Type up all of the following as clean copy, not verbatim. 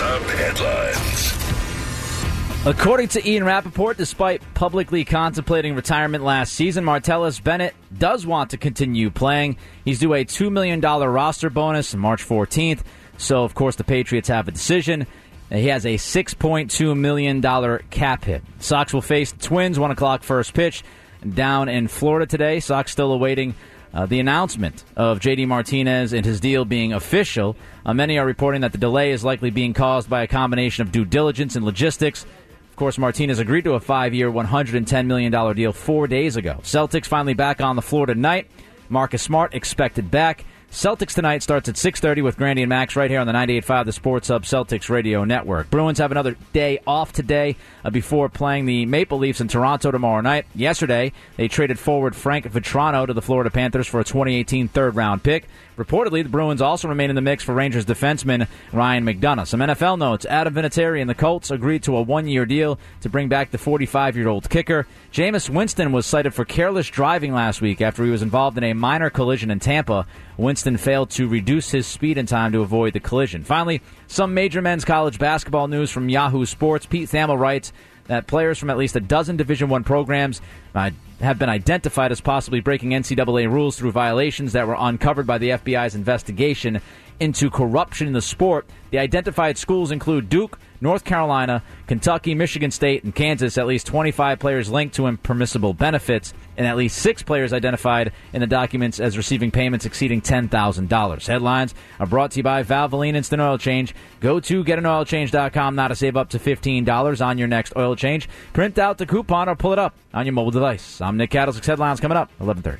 Hub headlines. According to Ian Rappaport, despite publicly contemplating retirement last season, Martellus Bennett does want to continue playing. He's due a $2 million roster bonus on March 14th, so of course the Patriots have a decision. He has a $6.2 million cap hit. Sox will face the Twins, 1 o'clock first pitch, down in Florida today. Sox still awaiting the announcement of J.D. Martinez and his deal being official. Many are reporting that the delay is likely being caused by a combination of due diligence and logistics. Of course, Martinez agreed to a 5-year, $110 million deal 4 days ago. Celtics finally back on the floor tonight. Marcus Smart expected back. Celtics tonight starts at 6:30 with Grandy and Max right here on the 98.5 The Sports Hub Celtics Radio Network. Bruins have another day off today before playing the Maple Leafs in Toronto tomorrow night. Yesterday, they traded forward Frank Vetrano to the Florida Panthers for a 2018 third-round pick. Reportedly, the Bruins also remain in the mix for Rangers defenseman Ryan McDonough. Some NFL notes. Adam Vinatieri and the Colts agreed to a one-year deal to bring back the 45-year-old kicker. Jameis Winston was cited for careless driving last week after he was involved in a minor collision in Tampa. Winston failed to reduce his speed in time to avoid the collision. Finally, some major men's college basketball news from Yahoo Sports. Pete Thamel writes that players from at least a dozen Division I programs have been identified as possibly breaking NCAA rules through violations that were uncovered by the FBI's investigation into corruption in the sport. The identified schools include Duke, North Carolina, Kentucky, Michigan State, and Kansas. At least 25 players linked to impermissible benefits, and at least 6 players identified in the documents as receiving payments exceeding $10,000. Headlines are brought to you by Valvoline Instant Oil Change. Go to getanoilchange.com now to save up to $15 on your next oil change. Print out the coupon or pull it up on your mobile device. I'm Nick Cattles. Headlines coming up 11:30.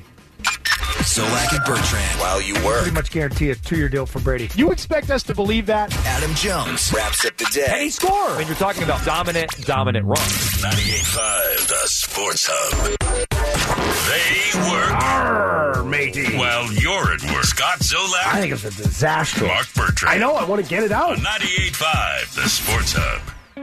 Zolak and Bertrand. While you work. Pretty much guarantee a 2-year deal for Brady. You expect us to believe that? Adam Jones wraps up the day. And he scored. I mean, you're talking about dominant run. 98.5 The Sports Hub. They work. Arr, matey. While you're at work. Scott Zolak. I think it's a disaster. Mark Bertrand. I know. I want to get it out. On 98.5 The Sports Hub.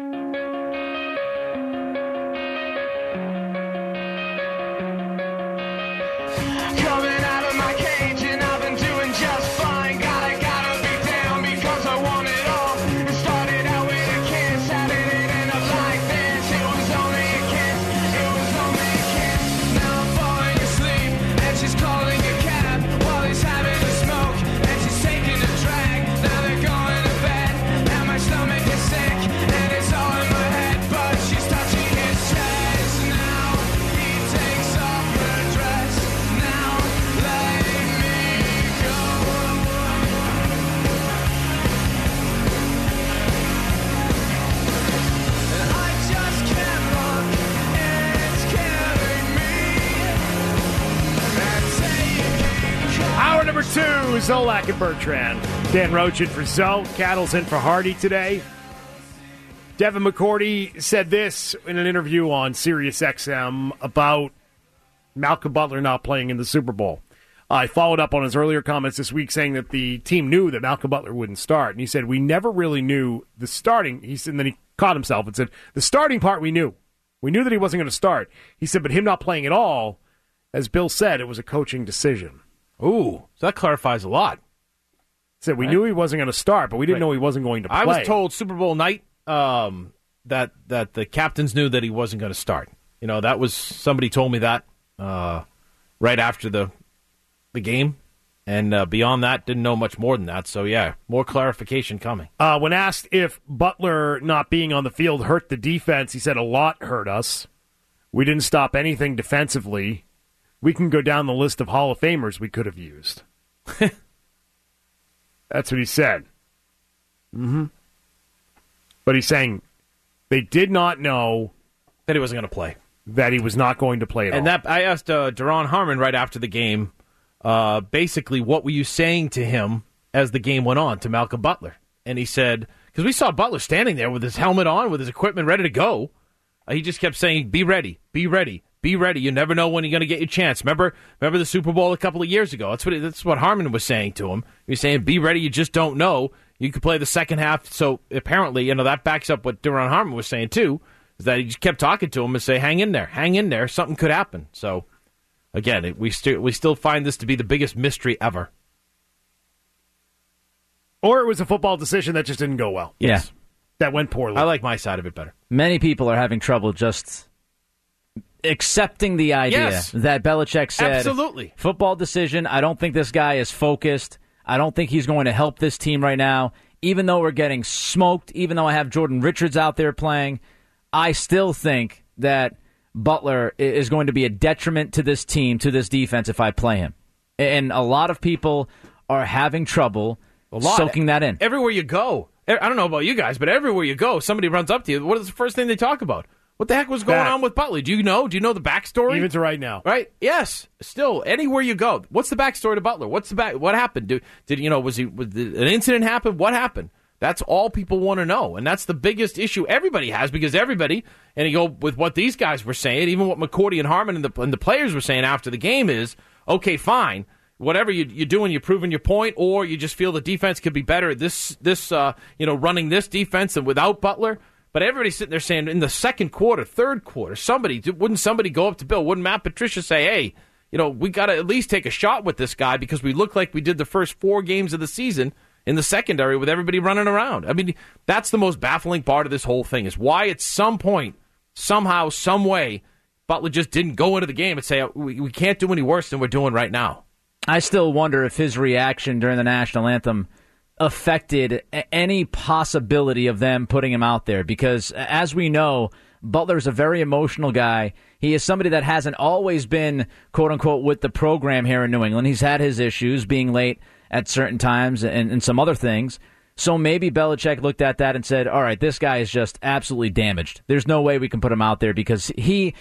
Number 2, Zolak and Bertrand. Dan Roach in for Zoe. Cattle's in for Hardy today. Devin McCourty said this in an interview on Sirius XM about Malcolm Butler not playing in the Super Bowl. I followed up on his earlier comments this week saying that the team knew that Malcolm Butler wouldn't start. And he said, we never really knew the starting. He said, and then he caught himself and said, the starting part we knew. We knew that he wasn't going to start. He said, but him not playing at all, as Bill said, it was a coaching decision. Ooh, so that clarifies a lot. Said we knew he wasn't going to start, but we didn't know he wasn't going to play. I was told Super Bowl night that the captains knew that he wasn't going to start. You know, that was somebody told me that right after the game, and beyond that, didn't know much more than that. So yeah, more clarification coming. When asked if Butler not being on the field hurt the defense, he said a lot hurt us. We didn't stop anything defensively. We can go down the list of Hall of Famers we could have used. That's what he said. Mm-hmm. But he's saying they did not know that he wasn't going to play. That he was not going to play at all. And that I asked Daron Harmon right after the game, basically, what were you saying to him as the game went on, to Malcolm Butler? And he said, because we saw Butler standing there with his helmet on, with his equipment ready to go. He just kept saying, be ready, be ready. Be ready. You never know when you're going to get your chance. Remember the Super Bowl a couple of years ago? That's what Harmon was saying to him. He was saying, be ready. You just don't know. You could play the second half. So apparently, that backs up what Daron Harmon was saying too, is that he just kept talking to him and say, hang in there. Something could happen. So again, we still find this to be the biggest mystery ever. Or it was a football decision that just didn't go well. Yeah. that went poorly. I like my side of it better. Many people are having trouble just accepting the idea that Belichick said, absolutely, football decision, I don't think this guy is focused. I don't think he's going to help this team right now. Even though we're getting smoked, even though I have Jordan Richards out there playing, I still think that Butler is going to be a detriment to this team, to this defense, if I play him. And a lot of people are having trouble soaking that in. Everywhere you go, I don't know about you guys, but everywhere you go, somebody runs up to you. What is the first thing they talk about? What the heck was going on with Butler? Do you know? Do you know the backstory? Even to right now. Right? Yes. Still, anywhere you go. What's the backstory to Butler? What happened? Did an incident happen? What happened? That's all people want to know. And that's the biggest issue everybody has, because everybody, and you go with what these guys were saying, even what McCourty and Harmon and the players were saying after the game is, okay, fine. Whatever you're doing, you're proving your point, or you just feel the defense could be better at running this defense and without Butler. But everybody's sitting there saying in the second quarter, third quarter, wouldn't somebody go up to Bill? Wouldn't Matt Patricia say, hey, we got to at least take a shot with this guy because we look like we did the first 4 games of the season in the secondary with everybody running around? I mean, that's the most baffling part of this whole thing, is why at some point, somehow, some way, Butler just didn't go into the game and say, we can't do any worse than we're doing right now. I still wonder if his reaction during the national anthem affected any possibility of them putting him out there, because as we know, Butler's a very emotional guy. He is somebody that hasn't always been, quote unquote, with the program here in New England. He's had his issues, being late at certain times and some other things. So maybe Belichick looked at that and said, all right, this guy is just absolutely damaged. There's no way we can put him out there, because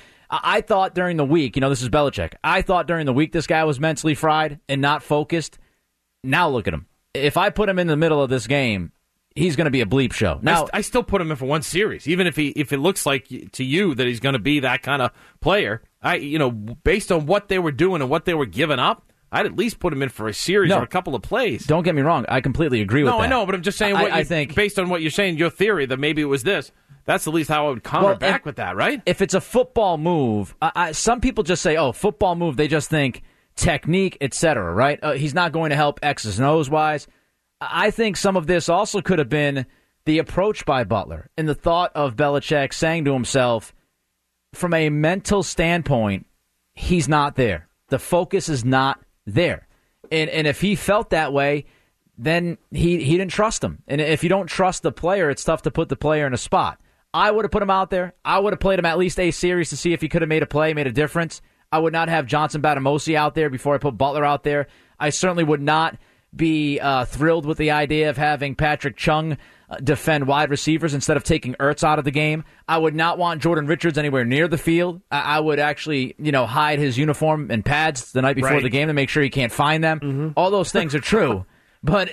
I thought during the week, this is Belichick, I thought during the week this guy was mentally fried and not focused. Now look at him. If I put him in the middle of this game, he's going to be a bleep show. Now, I still put him in for one series, even if it looks like to you that he's going to be that kind of player. Based on what they were doing and what they were giving up, I'd at least put him in for a series or a couple of plays. Don't get me wrong. I completely agree with that. No, I know, but I'm just saying I think based on what you're saying, your theory that maybe it was this, that's at least how I would counter back with that, right? If it's a football move, some people just say, oh, football move, they just think technique, etc., right? He's not going to help X's and O's wise. I think some of this also could have been the approach by Butler and the thought of Belichick saying to himself, from a mental standpoint, he's not there. The focus is not there. And if he felt that way, then he didn't trust him. And if you don't trust the player, it's tough to put the player in a spot. I would have put him out there. I would have played him at least a series to see if he could have made a play, made a difference. I would not have Johnson Batamosi out there before I put Butler out there. I certainly would not be thrilled with the idea of having Patrick Chung defend wide receivers instead of taking Ertz out of the game. I would not want Jordan Richards anywhere near the field. I would actually, hide his uniform and pads the night before the game to make sure he can't find them. Mm-hmm. All those things are true. But,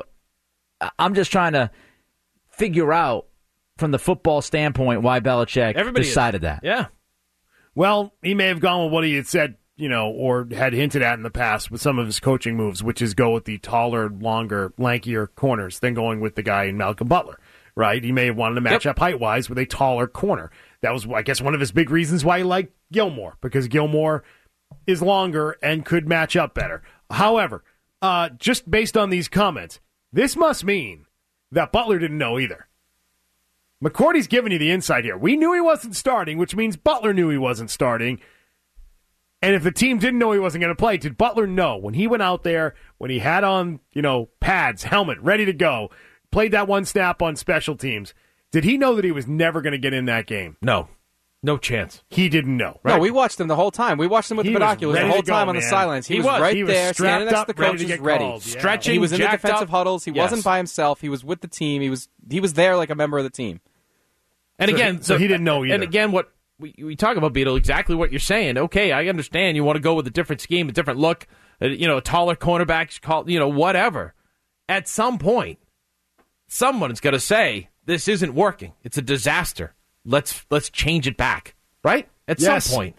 I'm just trying to figure out from the football standpoint why Belichick decided that. Yeah. Well, he may have gone with what he had said, or had hinted at in the past with some of his coaching moves, which is go with the taller, longer, lankier corners than going with the guy in Malcolm Butler, right? He may have wanted to match up height-wise with a taller corner. That was, I guess, one of his big reasons why he liked Gilmore, because Gilmore is longer and could match up better. However, just based on these comments, this must mean that Butler didn't know either. McCourty's giving you the insight here. We knew he wasn't starting, which means Butler knew he wasn't starting. And if the team didn't know he wasn't going to play, did Butler know when he went out there, when he had on, pads, helmet, ready to go, played that one snap on special teams, did he know that he was never going to get in that game? No. No chance. He didn't know. Right? No, we watched him the whole time. We watched him with the binoculars the whole time on the sidelines. He was right there, standing next to the coaches, ready. Stretching, he was in the defensive up. huddles. He wasn't by himself. He was with the team. He was there like a member of the team. And so he didn't know either. And again, what we talk about, Beetle, exactly what you're saying. Okay, I understand you want to go with a different scheme, a different look, a taller cornerback, whatever. At some point, someone's got to say, this isn't working. It's a disaster. Let's change it back, right? At some point.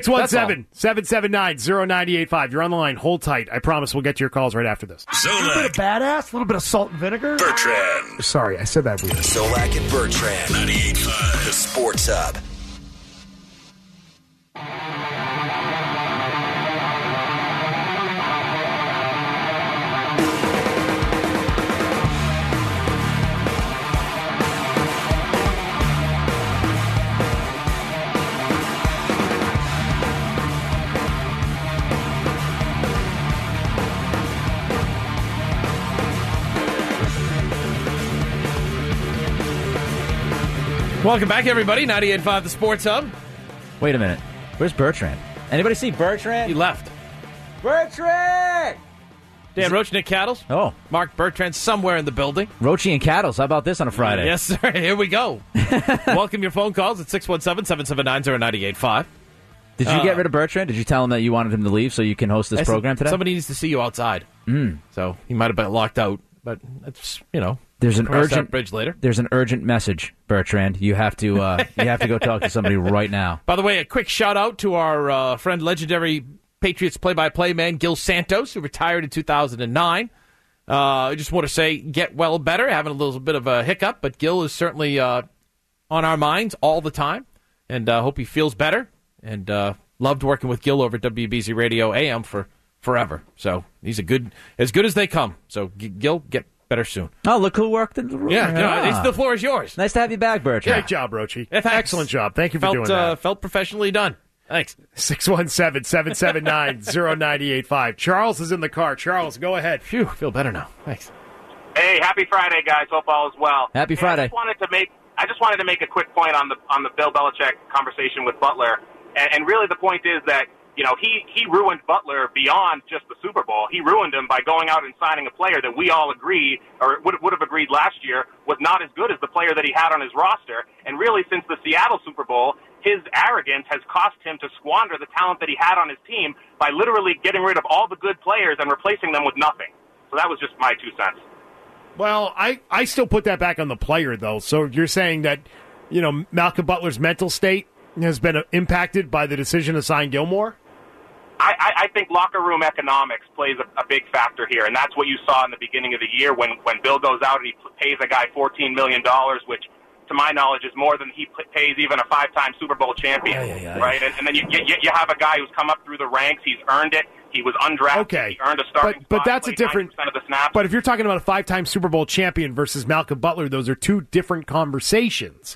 617-779-0985. You're on the line. Hold tight. I promise we'll get to your calls right after this. Zolak. A little bit of badass, a little bit of salt and vinegar. Bertrand. Sorry, I said that weird. Zolak and Bertrand. 98.5. The Sports Hub. Welcome back, everybody. 98.5 The Sports Hub. Wait a minute. Where's Bertrand? Anybody see Bertrand? He left. Bertrand! Dan Roach, Nick Cattles. Oh. Mark Bertrand somewhere in the building. Roachy and Cattles. How about this on a Friday? Yes, sir. Here we go. Welcome your phone calls at 617-779-0985. Did you get rid of Bertrand? Did you tell him that you wanted him to leave so you can host this program today? Somebody needs to see you outside. So he might have been locked out, but it's, there's an urgent bridge later. There's an urgent message, Bertrand. You have to go talk to somebody right now. By the way, a quick shout out to our friend, legendary Patriots play-by-play man Gil Santos, who retired in 2009. I just want to say, get well better. Having a little bit of a hiccup, but Gil is certainly on our minds all the time, and hope he feels better. And loved working with Gil over at WBZ Radio AM for forever. So he's as good as they come. So Gil, get better soon. Oh, look who worked in the room. Yeah, the floor is yours. Nice to have you back, Bertrand. Great job, Roachy. Yeah, excellent job. Thank you for doing that. Felt professionally done. Thanks. 617-779-0985. Charles is in the car. Charles, go ahead. Phew, feel better now. Thanks. Hey, happy Friday, guys. Hope all is well. Happy Friday. I just wanted to make a quick point on the Bill Belichick conversation with Butler. And really the point is that, he ruined Butler beyond just the Super Bowl. He ruined him by going out and signing a player that we all agreed, or would have agreed last year, was not as good as the player that he had on his roster. And really, since the Seattle Super Bowl, his arrogance has cost him to squander the talent that he had on his team by literally getting rid of all the good players and replacing them with nothing. So that was just my 2 cents. Well, I still put that back on the player, though. So you're saying that, Malcolm Butler's mental state has been impacted by the decision to sign Gilmore? I think locker room economics plays a big factor here, and that's what you saw in the beginning of the year when Bill goes out and he pays a guy $14 million, which, to my knowledge, is more than he pays even a 5-time Super Bowl champion, right? And then you have a guy who's come up through the ranks. He's earned it. He was undrafted. Okay. He earned a starting but spot, that's a different. Of the snaps. But if you're talking about a 5-time Super Bowl champion versus Malcolm Butler, those are two different conversations.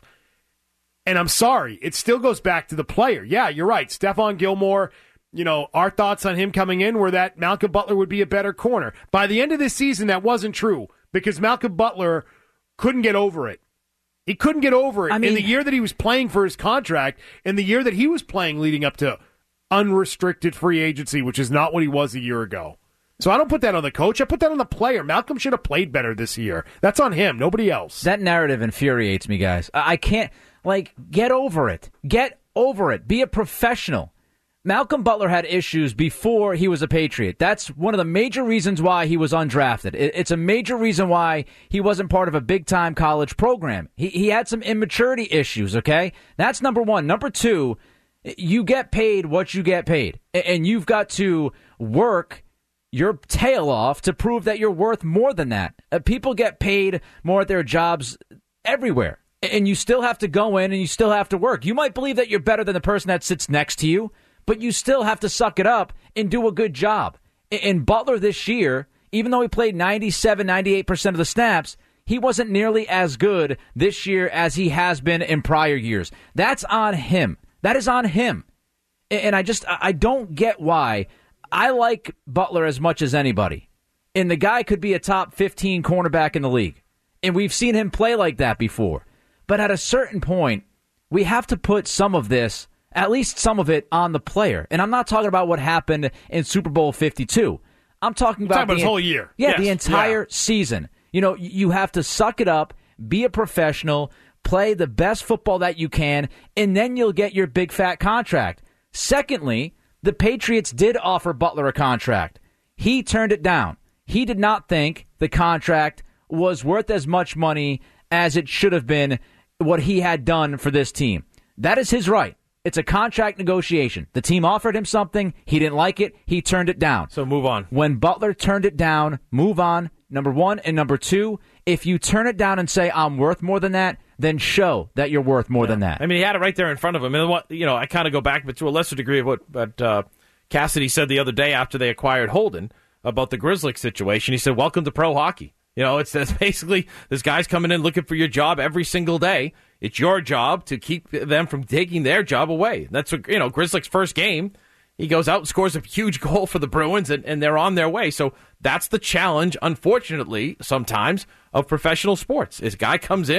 And I'm sorry, it still goes back to the player. Yeah, you're right. Stephon Gilmore, our thoughts on him coming in were that Malcolm Butler would be a better corner. By the end of this season, that wasn't true because Malcolm Butler couldn't get over it. He couldn't get over it in the year that he was playing for his contract, in the year that he was playing leading up to unrestricted free agency, which is not what he was a year ago. So I don't put that on the coach. I put that on the player. Malcolm should have played better this year. That's on him, nobody else. That narrative infuriates me, guys. I can't, get over it. Get over it. Be a professional. Malcolm Butler had issues before he was a Patriot. That's one of the major reasons why he was undrafted. It's a major reason why he wasn't part of a big-time college program. He had some immaturity issues, okay? That's number one. Number two, you get paid what you get paid, and you've got to work your tail off to prove that you're worth more than that. People get paid more at their jobs everywhere, and you still have to go in and you still have to work. You might believe that you're better than the person that sits next to you, but you still have to suck it up and do a good job. And Butler this year, even though he played 97, 98% of the snaps, he wasn't nearly as good this year as he has been in prior years. That's on him. That is on him. And I don't get why. I like Butler as much as anybody. And the guy could be a top 15 cornerback in the league. And we've seen him play like that before. But at a certain point, we have to put some of this, at least some of it, on the player. And I'm not talking about what happened in Super Bowl 52. I'm talking about his whole year. Yeah, yes. The entire season. You have to suck it up, be a professional, play the best football that you can, and then you'll get your big fat contract. Secondly, the Patriots did offer Butler a contract. He turned it down. He did not think the contract was worth as much money as it should have been what he had done for this team. That is his right. It's a contract negotiation. The team offered him something. He didn't like it. He turned it down. So move on. When Butler turned it down, move on. Number one. And number two, if you turn it down and say, I'm worth more than that, then show that you're worth more than that. I mean, he had it right there in front of him. And I kind of go back, but to a lesser degree of what Cassidy said the other day after they acquired Holden about the Grizzlies situation. He said, welcome to pro hockey. It's basically this guy's coming in looking for your job every single day. It's your job to keep them from taking their job away. That's what, Grizzlies' first game. He goes out and scores a huge goal for the Bruins, and they're on their way. So that's the challenge, unfortunately, sometimes, of professional sports. This guy comes in,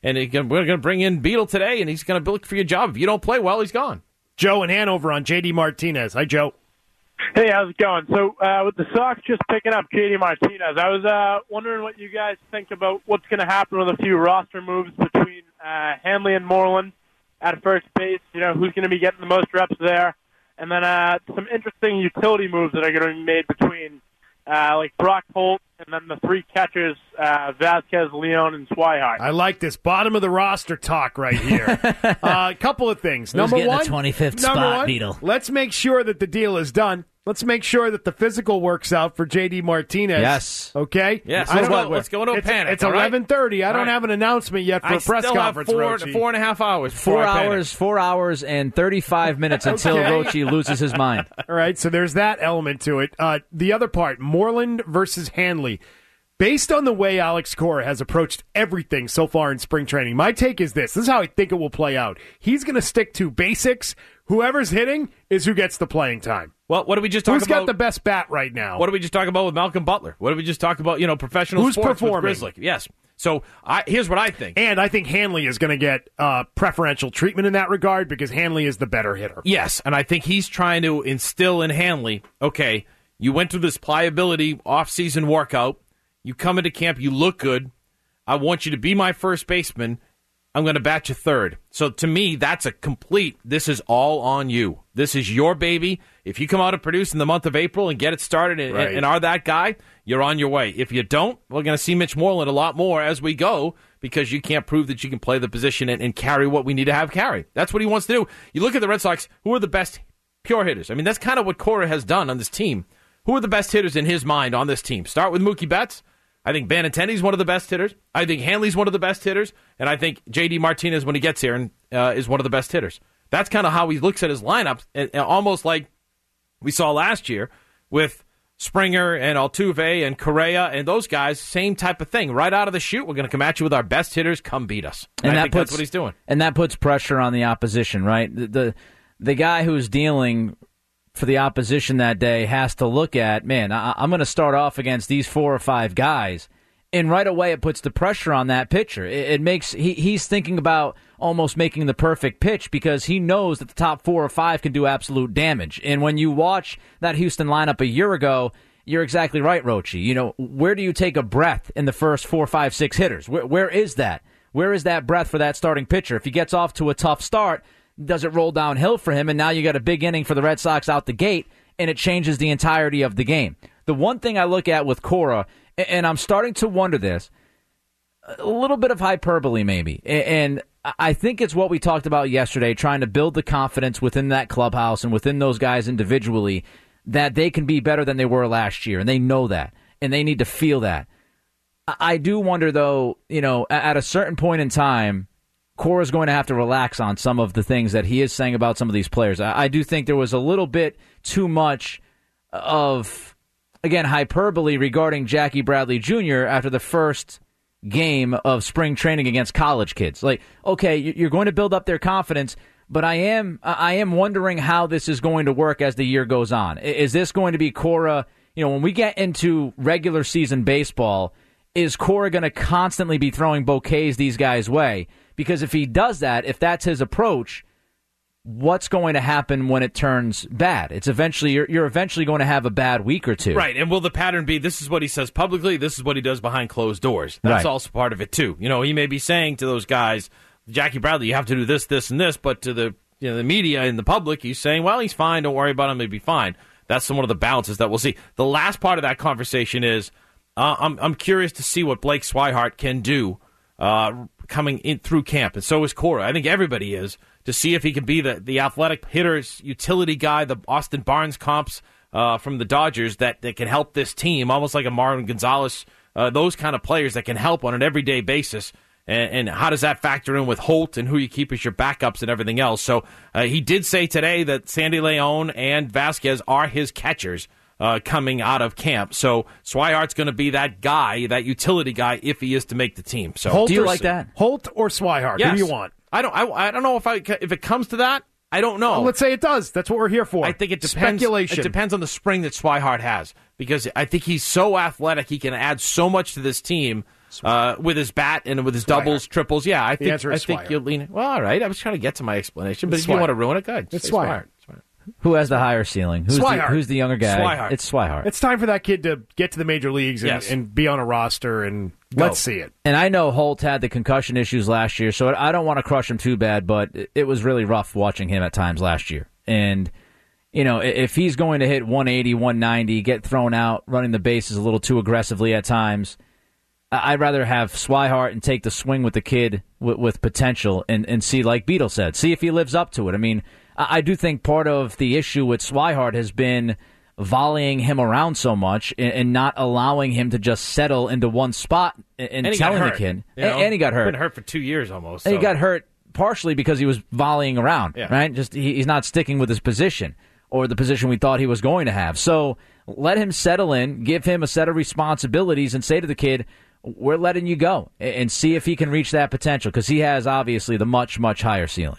And we're going to bring in Beetle today, and he's going to look for your job. If you don't play well, he's gone. Joe in Hanover on J.D. Martinez. Hi, Joe. Hey, how's it going? So with the Sox just picking up J.D. Martinez, I was wondering what you guys think about what's going to happen with a few roster moves between Hanley and Moreland at first base. You know, who's going to be getting the most reps there? And then some interesting utility moves that are going to be made between like Brock Holt and then the three catchers, Vasquez, Leon, and Swihart. I like this bottom of the roster talk right here. A couple of things. Who's Number one, the 25th spot, Beetle. Let's make sure that the deal is done. Let's make sure that the physical works out for J.D. Martinez. Yes. Okay? Yes. Let's go into a panic. It's 11:30. I don't have an announcement yet for a press conference, Rochi. 4.5 hours. 4 hours and 35 minutes until Rochi loses his mind. All right, so there's that element to it. The other part, Moreland versus Hanley. Based on the way Alex Cora has approached everything so far in spring training, my take is this. This is how I think it will play out. He's going to stick to basics. Whoever's hitting is who gets the playing time. Well, what did we just talk about? Who's got the best bat right now? What did we just talk about with Malcolm Butler? What did we just talk about, professional Who's sports performing? With Grizzly? Yes. So here's what I think. And I think Hanley is going to get preferential treatment in that regard because Hanley is the better hitter. Yes, and I think he's trying to instill in Hanley, okay, you went through this pliability off-season workout. You come into camp, you look good. I want you to be my first baseman. I'm going to bat you third. So to me, that's a complete, this is all on you. This is your baby. If you come out and produce in the month of April and get it started and are that guy, you're on your way. If you don't, we're going to see Mitch Moreland a lot more as we go because you can't prove that you can play the position and carry what we need to have carry. That's what he wants to do. You look at the Red Sox, who are the best pure hitters? I mean, that's kind of what Cora has done on this team. Who are the best hitters in his mind on this team? Start with Mookie Betts. I think Benintendi's one of the best hitters. I think Hanley's one of the best hitters. And I think J.D. Martinez, when he gets here, is one of the best hitters. That's kind of how he looks at his lineups, almost like we saw last year with Springer and Altuve and Correa and those guys, same type of thing. Right out of the chute, we're going to come at you with our best hitters. Come beat us. And I think that's what he's doing. And that puts pressure on the opposition, right? The guy who's dealing for the opposition that day has to look at, man, I'm going to start off against these 4 or 5 guys. And right away it puts the pressure on that pitcher. It makes he's thinking about almost making the perfect pitch because he knows that the top 4 or 5 can do absolute damage. And when you watch that Houston lineup a year ago, you're exactly right, Rochi. You know, where do you take a breath in the first 4, 5, 6 hitters? Where is that? Where is that breath for that starting pitcher? If he gets off to a tough start, does it roll downhill for him? And now you got a big inning for the Red Sox out the gate, and it changes the entirety of the game. The one thing I look at with Cora, and I'm starting to wonder this, a little bit of hyperbole maybe, and I think it's what we talked about yesterday, trying to build the confidence within that clubhouse and within those guys individually that they can be better than they were last year, and they know that, and they need to feel that. I do wonder, though, at a certain point in time, Cora's going to have to relax on some of the things that he is saying about some of these players. I do think there was a little bit too much of, again, hyperbole regarding Jackie Bradley Jr. after the first game of spring training against college kids. Like, okay, you're going to build up their confidence, but I am wondering how this is going to work as the year goes on. Is this going to be Cora, when we get into regular season baseball, is Cora going to constantly be throwing bouquets these guys' way? Because if he does that, if that's his approach, what's going to happen when it turns bad? It's eventually you're eventually going to have a bad week or two. Right, and will the pattern be this is what he says publicly, this is what he does behind closed doors? That's also part of it too. He may be saying to those guys, Jackie Bradley, you have to do this, this, and this, but to the the media and the public, he's saying, well, he's fine, don't worry about him, he'll be fine. That's one of the balances that we'll see. The last part of that conversation is I'm curious to see what Blake Swihart can do coming in through camp, and so is Cora. I think everybody is, to see if he can be the athletic hitters, utility guy, the Austin Barnes comps from the Dodgers that can help this team, almost like a Marvin Gonzalez, those kind of players that can help on an everyday basis. And how does that factor in with Holt and who you keep as your backups and everything else? So he did say today that Sandy Leon and Vasquez are his catchers coming out of camp. So Swihart's going to be that guy, that utility guy, if he is to make the team. So do you like that? Holt or Swihart? Yes. Who do you want? I don't know if it comes to that. I don't know. Well, let's say it does. That's what we're here for. I think it depends. Speculation. It depends on the spring that Swihart has, because I think he's so athletic, he can add so much to this team. with his bat and with his doubles, triples. Yeah, I think you'll lean. Well, all right. I was trying to get to my explanation, but if you want to ruin it, good. It's Swihart. Who has the higher ceiling? Who's the younger guy? Swihart. It's Swihart. It's time for that kid to get to the major leagues and be on a roster, and let's see it. And I know Holt had the concussion issues last year, so I don't want to crush him too bad, but it was really rough watching him at times last year. And, if he's going to hit 180, 190, get thrown out, running the bases a little too aggressively at times, I'd rather have Swihart and take the swing with the kid with potential and see, like Beetle said, see if he lives up to it. I mean, I do think part of the issue with Swihart has been volleying him around so much and not allowing him to just settle into one spot and telling the kid. And he got hurt. Been hurt for 2 years almost. And he got hurt partially because he was volleying around, right? Just he's not sticking with his position or the position we thought he was going to have. So let him settle in, give him a set of responsibilities, and say to the kid, we're letting you go, and see if he can reach that potential, because he has obviously the much, much higher ceiling.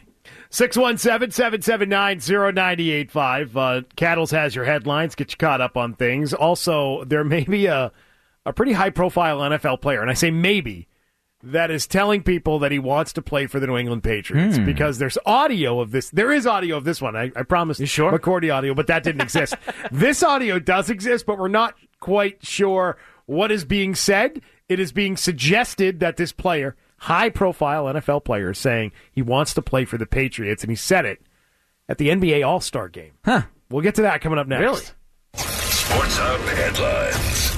617-779-0985. Cattles has your headlines. Get you caught up on things. Also, there may be a pretty high-profile NFL player, and I say maybe, that is telling people that he wants to play for the New England Patriots because there's audio of this. There is audio of this one. I promised. You sure? McCourty audio, but that didn't exist. This audio does exist, but we're not quite sure what is being said. It is being suggested that this player, high-profile NFL player, is saying he wants to play for the Patriots, and he said it at the NBA All-Star game. Huh. We'll get to that coming up next. Really? Sports Hub headlines.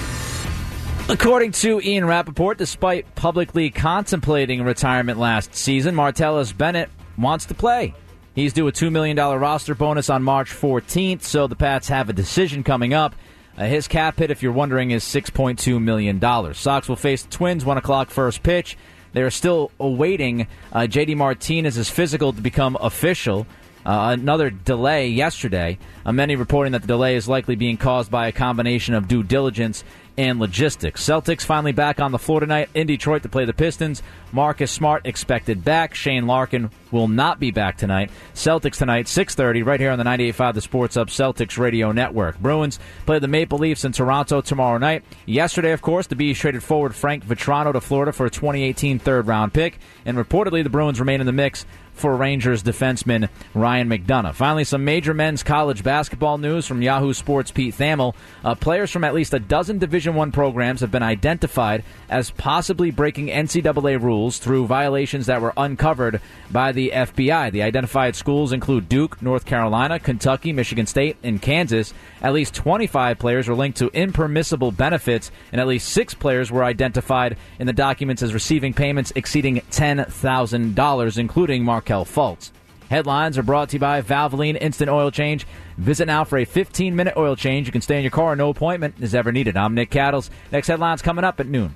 According to Ian Rappaport, despite publicly contemplating retirement last season, Martellus Bennett wants to play. He's due a $2 million roster bonus on March 14th, so the Pats have a decision coming up. His cap hit, if you're wondering, is $6.2 million. Sox will face the Twins, 1 o'clock first pitch. They are still awaiting J.D. Martinez's physical to become official. Another delay yesterday. Many reporting that the delay is likely being caused by a combination of due diligence and logistics. Celtics finally back on the floor tonight in Detroit to play the Pistons. Marcus Smart expected back. Shane Larkin will not be back tonight. Celtics tonight, 6:30, right here on the 98.5 The Sports Hub Celtics Radio Network. Bruins play the Maple Leafs in Toronto tomorrow night. Yesterday, of course, the Bees traded forward Frank Vetrano to Florida for a 2018 third-round pick, and reportedly the Bruins remain in the mix for Rangers defenseman Ryan McDonough. Finally, some major men's college basketball news from Yahoo Sports' Pete Thamel. Players from at least a dozen Division I programs have been identified as possibly breaking NCAA rules through violations that were uncovered by the FBI. The identified schools include Duke, North Carolina, Kentucky, Michigan State, and Kansas. At least 25 players were linked to impermissible benefits, and at least 6 players were identified in the documents as receiving payments exceeding $10,000, including Markelle Fultz. Headlines are brought to you by Valvoline Instant Oil Change. Visit now for a 15-minute oil change. You can stay in your car. No appointment is ever needed. I'm Nick Cattles. Next headline's coming up at noon.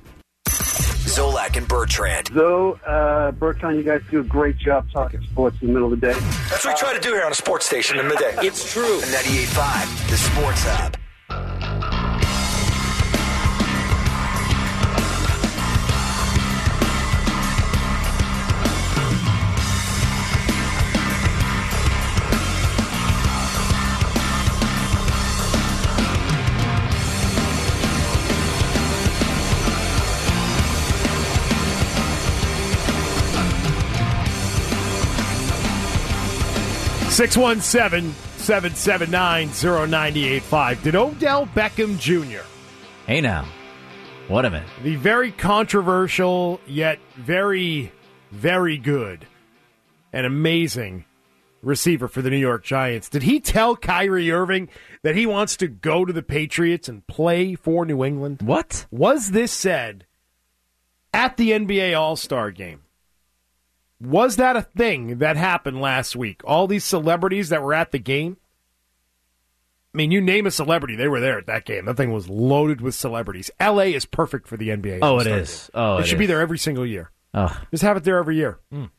Zolak and Bertrand. Bertrand, you guys do a great job talking sports in the middle of the day. That's what we try to do here on a sports station in the midday. It's true. 98.5, The Sports Hub. Six 617-779-0985. Did Odell Beckham Jr. Hey now. What of it? The very controversial yet very, very good and amazing receiver for the New York Giants. Did he tell Kyrie Irving that he wants to go to the Patriots and play for New England? What? Was this said at the NBA All-Star Game? Was that a thing that happened last week? All these celebrities that were at the game? I mean, you name a celebrity, they were there at that game. That thing was loaded with celebrities. L.A. is perfect for the NBA. Oh, it is. Oh, it should be there every single year. Oh. Just have it there every year.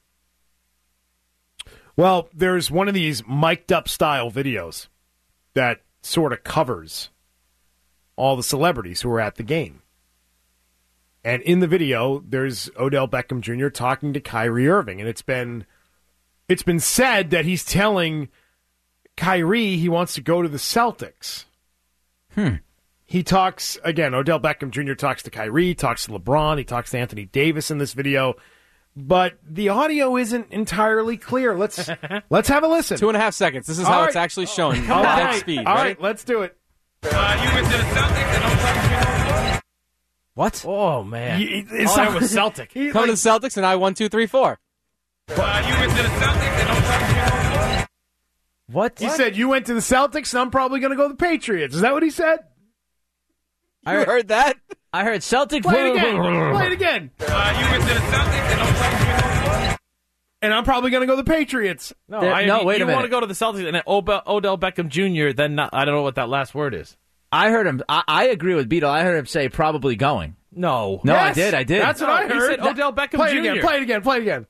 Well, there's one of these mic'd up style videos that sort of covers all the celebrities who were at the game. And in the video, there's Odell Beckham Jr. talking to Kyrie Irving, and it's been said that he's telling Kyrie he wants to go to the Celtics. He talks, again, Odell Beckham Jr. talks to Kyrie, talks to LeBron, he talks to Anthony Davis in this video. But the audio isn't entirely clear. Let's have a listen. 2.5 seconds. This is how it's actually shown. Live speed. All right, let's do it. You went to the Celtics and What? Oh, man. It's All I was Celtic. Coming to the Celtics, and I 1, 2, 3, 4. you went to the Celtics and What? He said, you went to the Celtics, and I'm probably going to go to the Patriots. Is that what he said? You heard that? I heard Celtic. Play it again. Play it again. you went to the Celtics and I'm probably going to go to the Patriots. No, wait a minute. You want to go to the Celtics and Odell Beckham Jr., then I don't know what that last word is. I heard him. I agree with Beetle. I heard him say probably going. No. No, Yes, I did. That's what I heard. He said Odell Beckham Play Jr. it again. Play it again. Play it again.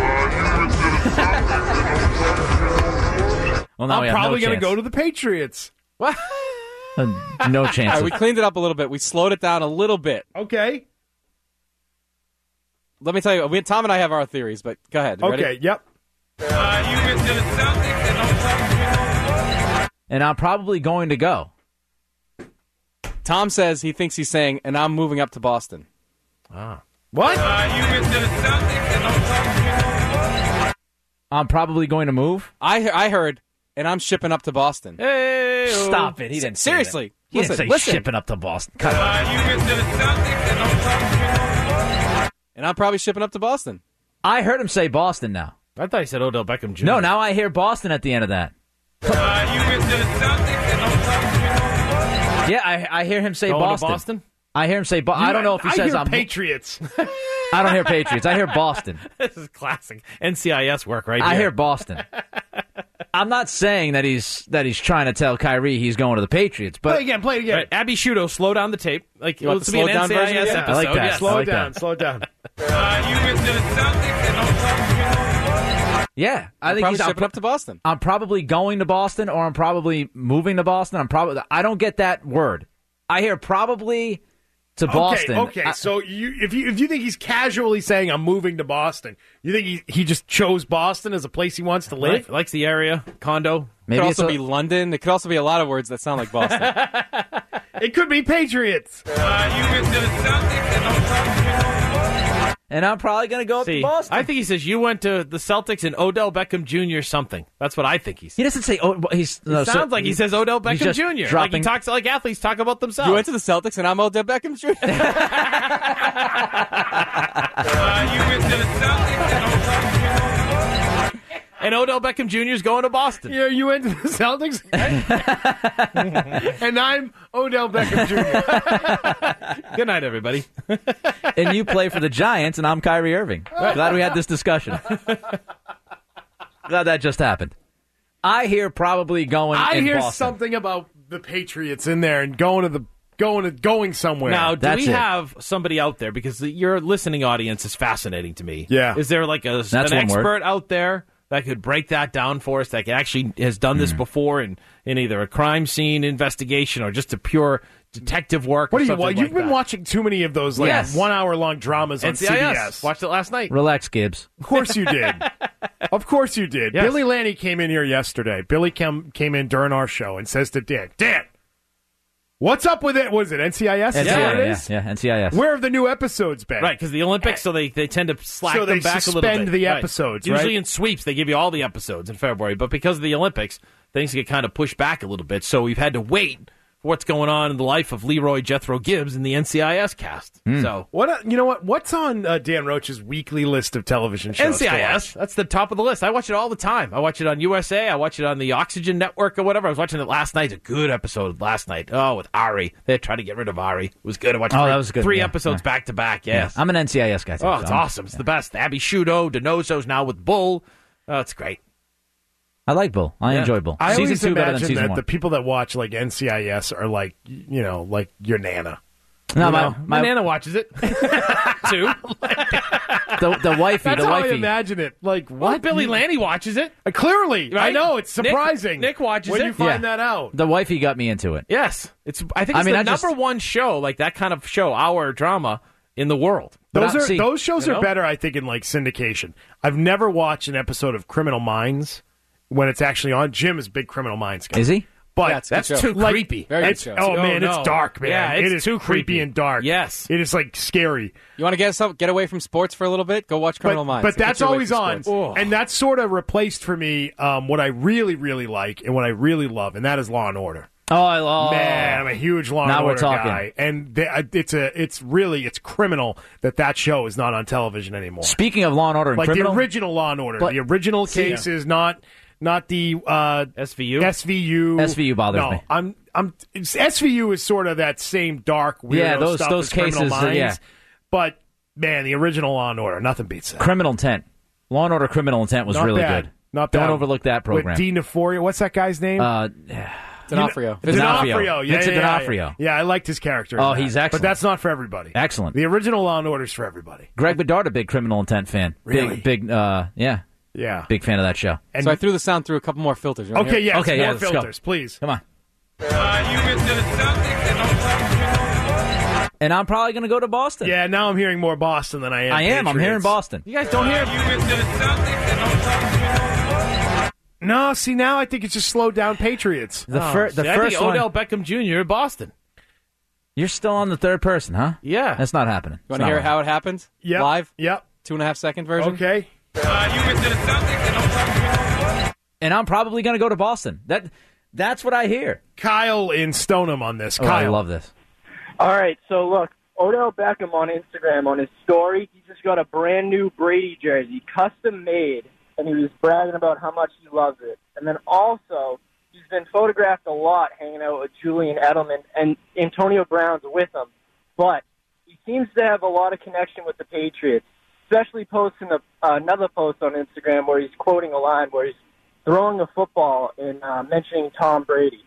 Well, now I'm we have probably no going to chance. go to the Patriots. What? No chance. All right, we cleaned it up a little bit. We slowed it down a little bit. Okay. Let me tell you, Tom and I have our theories, but go ahead. You Okay, ready? yep. you went to the Celtics And I'm probably going to go. Tom says he thinks he's saying, and I'm moving up to Boston. What? you went to the Celtics I'm probably going to move. I heard, and I'm shipping up to Boston. Hey, Stop it. He didn't say Seriously. that. He didn't say Listen. shipping up to Boston. Cut it. you went to the Celtics And I'm probably shipping up to Boston. I heard him say Boston now. I thought he said Odell Beckham Jr. No, now I hear Boston at the end of that. you went to the Celtics Yeah, I hear him say Going Boston. to Boston? I hear him say I don't know if he says hear I'm Patriots. I don't hear Patriots. I hear Boston. This is classic NCIS work right here. I hear Boston. I'm not saying that he's trying to tell Kyrie he's going to the Patriots, but Play it again. Play it again. Right, Abby Shudo, slow down the tape. Like You want it's the to be an slowed down NCIS version? Yeah. episode. I like that. Yes. Slow I it like down. that. Slow it down. you went to the Celtics yeah, I think Probably he's shipping up to Boston. I'm probably going to Boston, or I'm probably moving to Boston. I don't get that word. I hear probably to Boston. Okay. So if you think he's casually saying I'm moving to Boston, you think he just chose Boston as a place he wants to live? Right. Likes the area, condo. It Maybe could it's also be London. It could also be a lot of words that sound like Boston. It could be Patriots. you went to the Celtics and I'm probably going to go up See, to Boston. I think he says you went to the Celtics and Odell Beckham Jr. something. That's what I think he said. He doesn't say. It sounds like he says Odell Beckham just Jr. Like dropping- he talks like athletes talk about themselves. You went to the Celtics, and I'm Odell Beckham Jr. you went to the Celtics and Odell Beckham Jr. is going to Boston. Yeah, you went to the Celtics, and I'm Odell Beckham Jr. Good night, everybody. and you play for the Giants, and I'm Kyrie Irving. Glad we had this discussion. Glad that just happened. I hear probably going. I in hear Boston. something about the Patriots in there and going somewhere. Now, do That's we it. have somebody out there? Because your listening audience is fascinating to me. Yeah. Is there like an one word. expert out there that could break that down for us, that actually has done this before in either a crime scene investigation or just a pure detective work? What or are you? something You've like been that? watching too many of those 1 hour long dramas on NCIS. CBS. Watched it last night. Relax, Gibbs. Of course you did. Of course you did. Yes. Billy Lanny came in here yesterday. Billy came in during our show and says to Dan, what's up with it? What is it, NCIS? Is that what it is? Yeah, NCIS. Where have the new episodes been? Right, because the Olympics, so they tend to slack So they them back a little suspend bit. the Right. episodes, Usually right? in sweeps, they give you all the episodes in February, but because of the Olympics, things get kind of pushed back a little bit. So we've had to wait for what's going on in the life of Leroy Jethro Gibbs in the NCIS cast. So You know what? What's on Dan Roach's weekly list of television shows? to watch? NCIS, that's the top of the list. I watch it all the time. I watch it on USA. I watch it on the Oxygen Network or whatever. I was watching it last night. It's a good episode last night. Oh, with Ari. They tried to get rid of Ari. It was good. I watched that was good. three Yeah, episodes yeah. back to back. Yes. I'm an NCIS guy. Too, Oh, it's awesome. It's the best. Abby Shudo, Donoso's now with Bull. Oh, it's great. I like Bull. I enjoy Bull. I Season always 2 better than imagine season that 1. the people that watch like NCIS are like your Nana. No, My Nana watches it too. the wifey. That's the how I wifey. imagine it. Like Well, what? Billy Lanny watches it. Clearly, I Right? know it's surprising. Nick watches when it. you find Yeah. that out. The wifey got me into it. Yes, I think it's the number one show, like that kind of show, our drama in the world. Those shows you are know? better, I think, in like syndication. I've never watched an episode of Criminal Minds when it's actually on. Jim is a big Criminal Minds guy. Is he? But that's too creepy. It's dark, man. Yeah, it is too creepy and dark. Yes. It is like scary. You want to get away from sports for a little bit? Go watch Criminal Minds. But that's always on. And that's sort of replaced for me what I really, really like and what I really love, and that is Law and Order. Man, I'm a huge Law and Order guy, and it's criminal that show is not on television anymore. Speaking of Law and Order, and like criminal, the original Law and Order, the original case is not the SVU. SVU bothers me. SVU is sort of that same dark weirdo stuff those as Criminal cases. Minds, but man, the original Law and Order, nothing beats that. Criminal Intent, Law and Order, Criminal Intent was not really bad. good. Not bad. Don't overlook that program. With Dean DeForio, what's that guy's name? D'Onofrio. Vincent D'Onofrio. Yeah, I liked his character. Oh, he's excellent. But that's not for everybody. Excellent. The original Law and Order is for everybody. Greg Bedard, a big Criminal Intent fan. Really? Big, yeah. Big fan of that show. And so I threw the sound through a couple more filters. More filters, go. please. Come on. You went to the Celtics and I'm probably going to go to Boston. Yeah, now I'm hearing more Boston than I am. I'm hearing Boston. You guys don't hear? You went to the Celtics No, see, now I think it's just slowed down Patriots. The first Odell Beckham Jr. Boston. You're still on the third person, huh? Yeah. That's not happening. You want to hear how it happens? Yep. Live? Yep. 2.5 second version? Okay. You went to the Celtics and I'm probably going to go to Boston. That's what I hear. Kyle in Stoneham on this. Kyle. I love this. All right, so look, Odell Beckham on Instagram, on his story, he just got a brand new Brady jersey, custom made, and he was bragging about how much he loves it. And then also, he's been photographed a lot hanging out with Julian Edelman, and Antonio Brown's with him. But he seems to have a lot of connection with the Patriots, especially posting another post on Instagram where he's quoting a line where he's throwing a football and mentioning Tom Brady.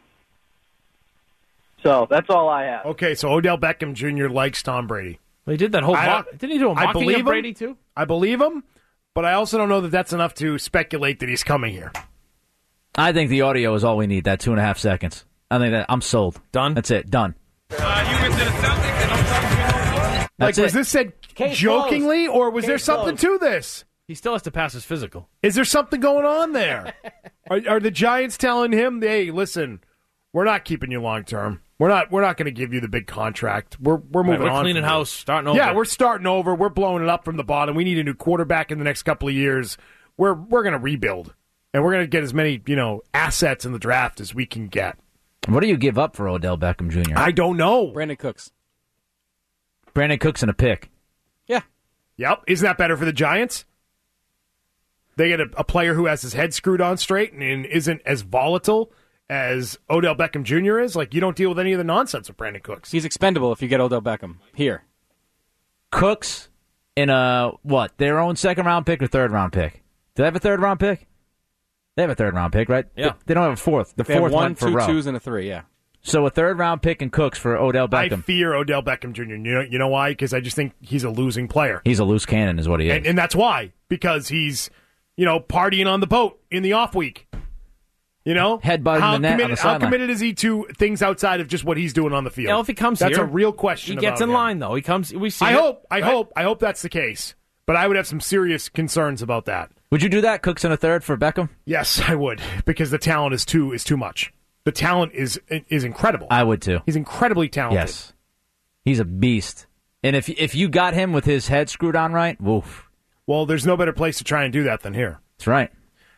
So that's all I have. Okay, so Odell Beckham Jr. likes Tom Brady. Well, he did that whole didn't he do a mocking of Brady too? I believe him, but I also don't know that that's enough to speculate that he's coming here. I think the audio is all we need, that 2.5 seconds. I think that I'm sold. Done? That's it. Done. You went to the Celtics was this said jokingly, or was there something to this? He still has to pass his physical. Is there something going on there? Are the Giants telling him, hey, listen, we're not keeping you long term. We're not going to give you the big contract. We're moving on. We're cleaning house, starting over. Yeah, we're starting over. We're blowing it up from the bottom. We need a new quarterback in the next couple of years. We're going to rebuild, and we're going to get as many assets in the draft as we can get. What do you give up for Odell Beckham Jr.? I don't know. Brandon Cooks and a pick. Yeah. Yep. Isn't that better for the Giants? They get a player who has his head screwed on straight and isn't as volatile as Odell Beckham Jr. is. Like, you don't deal with any of the nonsense with Brandon Cooks. He's expendable if you get Odell Beckham here. Cooks in their own second-round pick or third-round pick? Do they have a third-round pick? They have a third-round pick, right? Yeah. They don't have a fourth. The fourth one, went for 2 Rowe. 2s, and a 3, yeah. So a third-round pick and Cooks for Odell Beckham. I fear Odell Beckham Jr. You know why? Because I just think he's a losing player. He's a loose cannon is what he is. And that's why. Because he's, partying on the boat in the off week. Headbutting the net on the sideline. How committed is he to things outside of just what he's doing on the field? If he comes that's here, a real question. He gets in line, though. He comes. We see. I hope that's the case. But I would have some serious concerns about that. Would you do that, Cooks in a third for Beckham? Yes, I would, because the talent is too much. The talent is incredible. I would too. He's incredibly talented. Yes, he's a beast. And if you got him with his head screwed on right, woof. Well, there's no better place to try and do that than here. That's right.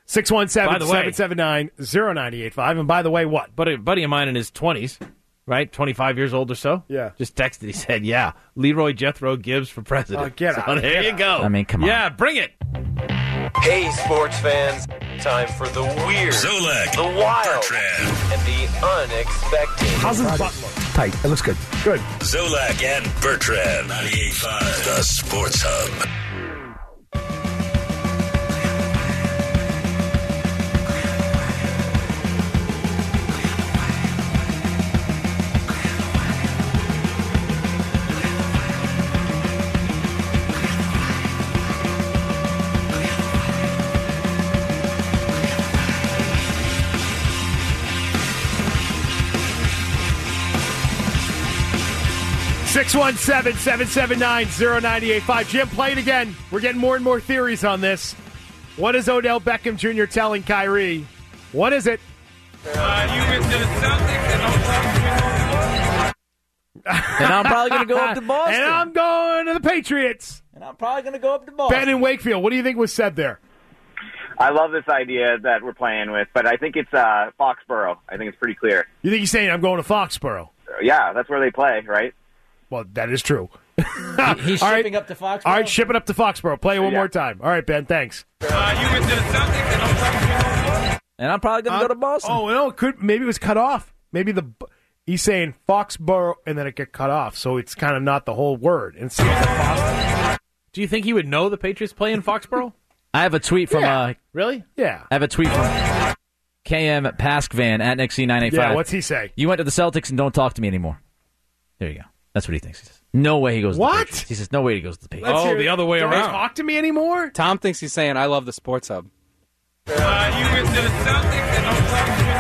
617-779-0985. And by the way, what? A buddy of mine in his 20s, right, 25 years old or so, just texted. He said, "Yeah, Leroy Jethro Gibbs for president." Oh, get out! There you go. I mean, come on. Yeah, bring it. Hey, sports fans. Time for the weird, Zolak, the wild, Bertrand, and the unexpected. How's his butt look? Tight. It looks good. Good. Zolak and Bertrand, 98.5, the Sports Hub. Six 617-779-0985. Jim, play it again. We're getting more and more theories on this. What is Odell Beckham Jr. telling Kyrie? What is it? You went to the Celtics and don't talk to me no more. And I'm probably going to go up to Boston. And I'm going to the Patriots. And I'm probably going to go up to Boston. Ben in Wakefield, what do you think was said there? I love this idea that we're playing with, but I think it's Foxborough. I think it's pretty clear. You think he's saying I'm going to Foxborough? Yeah, that's where they play, right? Well, that is true. He's shipping up to Foxborough? All right, ship it up to Foxborough. Play it one more time. All right, Ben, thanks. You went to the Celtics and don't talk to me no more. And I'm probably going to go to Boston. Oh, no, maybe it was cut off. Maybe he's saying Foxborough and then it get cut off, so it's kind of not the whole word. And so do you think he would know the Patriots play in Foxborough? I have a tweet from really? Yeah. I have a tweet from KM Paskvan at NixC985. Yeah, what's he say? You went to the Celtics and don't talk to me anymore. There you go. That's what he thinks. He says, no way he goes to the Patriots. He says, no way he goes to the Patriots. The other way don't around. Don't talk to me anymore? Tom thinks he's saying, I love the Sports Hub. You went to the Celtics and don't talk to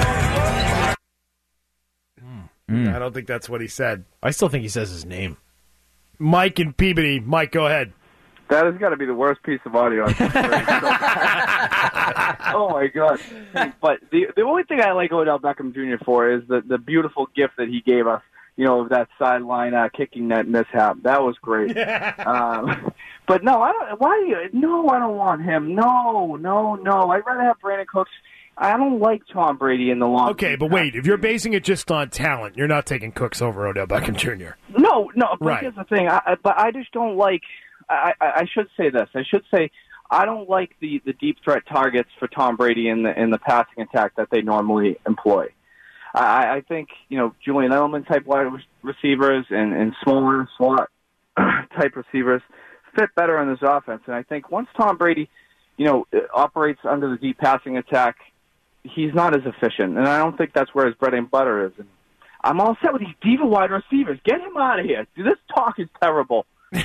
me no more. I don't think that's what he said. I still think he says his name. Mike in Peabody. Mike, go ahead. That has got to be the worst piece of audio I've ever heard. Oh, my God. But the only thing I like Odell Beckham Jr. for is the beautiful gift that he gave us, of that sideline kicking net mishap. That was great. But no, I don't. I don't want him. No. I'd rather have Brandon Cooks. I don't like Tom Brady in the long. Okay, but wait. If you're basing it just on talent, you're not taking Cooks over Odell Beckham Jr. No. But right. Here's the thing. I just don't like. I should say this. I should say I don't like the deep threat targets for Tom Brady in the passing attack that they normally employ. I think Julian Edelman type wide receivers and smaller slot type receivers fit better in this offense. And I think once Tom Brady, operates under the deep passing attack, he's not as efficient. And I don't think that's where his bread and butter is. And I'm all set with these diva wide receivers. Get him out of here. This talk is terrible.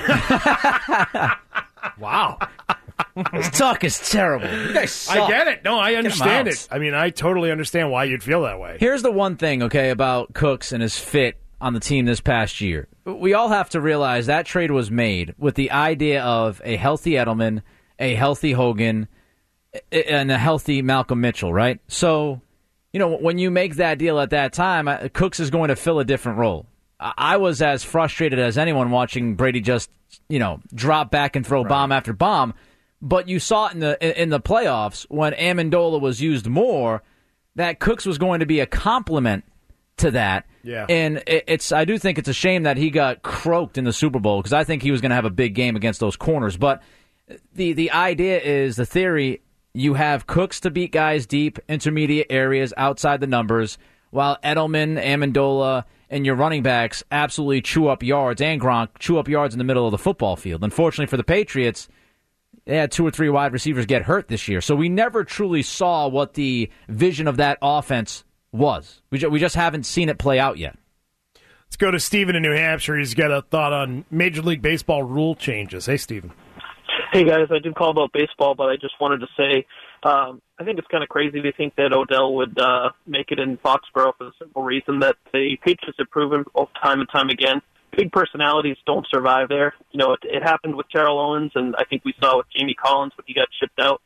Wow. This talk is terrible. You guys suck. I get it. No, I understand it. I mean, I totally understand why you'd feel that way. Here's the one thing, okay, about Cooks and his fit on the team this past year. We all have to realize that trade was made with the idea of a healthy Edelman, a healthy Hogan, and a healthy Malcolm Mitchell, right? So, when you make that deal at that time, Cooks is going to fill a different role. I was as frustrated as anyone watching Brady just, drop back and throw bomb after bomb. But you saw it in the playoffs when Amendola was used more, that Cooks was going to be a complement to that. Yeah. And I do think it's a shame that he got croaked in the Super Bowl because I think he was going to have a big game against those corners. But the idea is, the theory, you have Cooks to beat guys deep, intermediate areas, outside the numbers, while Edelman, Amendola, and your running backs absolutely chew up yards, and Gronk chew up yards in the middle of the football field. Unfortunately for the Patriots, they had 2 or 3 wide receivers get hurt this year. So we never truly saw what the vision of that offense was. We just haven't seen it play out yet. Let's go to Steven in New Hampshire. He's got a thought on Major League Baseball rule changes. Hey, Steven. Hey, guys. I did call about baseball, but I just wanted to say I think it's kind of crazy to think that Odell would make it in Foxborough for the simple reason that the Patriots have proven time and time again big personalities don't survive there. It happened with Terrell Owens, and I think we saw with Jamie Collins when he got shipped out.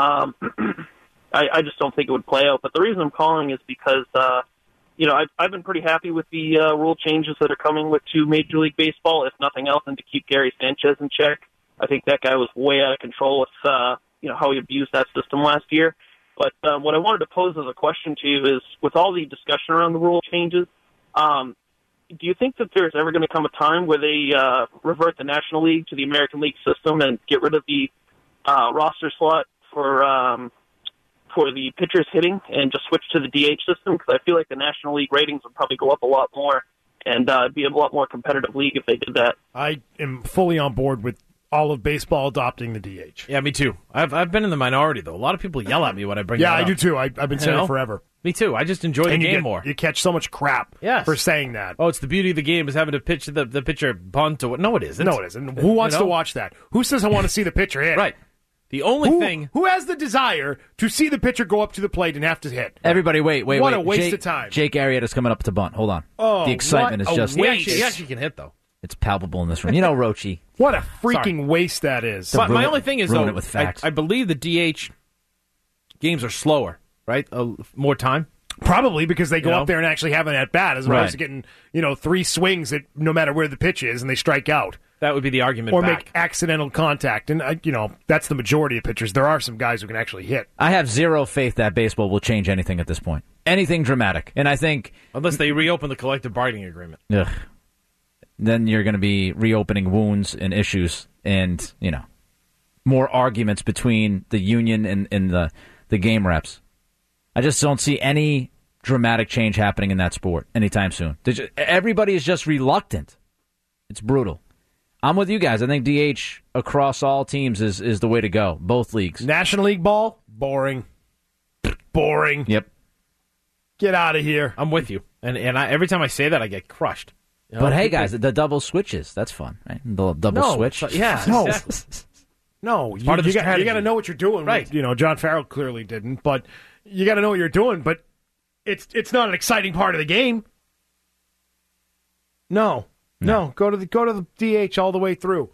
I just don't think it would play out. But the reason I'm calling is because, I've been pretty happy with the rule changes that are coming to Major League Baseball, if nothing else, and to keep Gary Sanchez in check. I think that guy was way out of control with, how he abused that system last year. But what I wanted to pose as a question to you is, with all the discussion around the rule changes, do you think that there's ever going to come a time where they revert the National League to the American League system and get rid of the roster slot for the pitchers hitting and just switch to the DH system? Because I feel like the National League ratings would probably go up a lot more and be a lot more competitive league if they did that. I am fully on board with all of baseball adopting the DH. Yeah, me too. I've been in the minority, though. A lot of people yell at me when I bring that up. Yeah, I do too. I've been saying it forever. Me too. I just enjoy the game more. You catch so much crap for saying that. Oh, it's the beauty of the game is having to pitch the pitcher bunt or what? No, it isn't. No, it isn't. Who wants to watch that? Who says I want to see the pitcher hit? Right. The only thing... Who has the desire to see the pitcher go up to the plate and have to hit? Everybody, wait. What a waste of time. Jake Arrieta's coming up to bunt. Hold on. Oh, the excitement is just... He actually can hit, though. It's palpable in this room. Rochi. What a freaking waste that is. But my only thing is, though, with facts. I believe the DH games are slower, right? More time. Probably because they go up there and actually have an at-bat as opposed to getting 3 swings at no matter where the pitch is and they strike out. That would be the argument or back. Make accidental contact. And, that's the majority of pitchers. There are some guys who can actually hit. I have zero faith that baseball will change anything at this point. Anything dramatic. And I think... Unless they reopen the collective bargaining agreement. Ugh. Then you're going to be reopening wounds and issues and, more arguments between the union and the game reps. I just don't see any dramatic change happening in that sport anytime soon. Everybody is just reluctant. It's brutal. I'm with you guys. I think DH across all teams is the way to go. Both leagues. National League ball? Boring. Boring. Yep. Get out of here. I'm with you. And every time I say that, I get crushed. But hey, guys, the double switches, that's fun, right? The double switch. Yeah. No, you got to know what you're doing. Right. John Farrell clearly didn't, but you got to know what you're doing. But it's not an exciting part of the game. No. Go to the DH all the way through.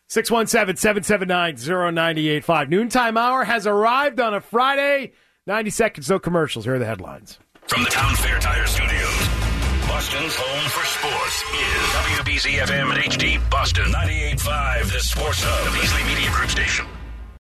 617-779-0985. Noontime hour has arrived on a Friday. 90 seconds, no commercials. Here are the headlines. From the Town Fair Tire Studios, Boston's home for sports is WBZ-FM and HD Boston 98.5, the Sports Hub, the Beasley Media Group station.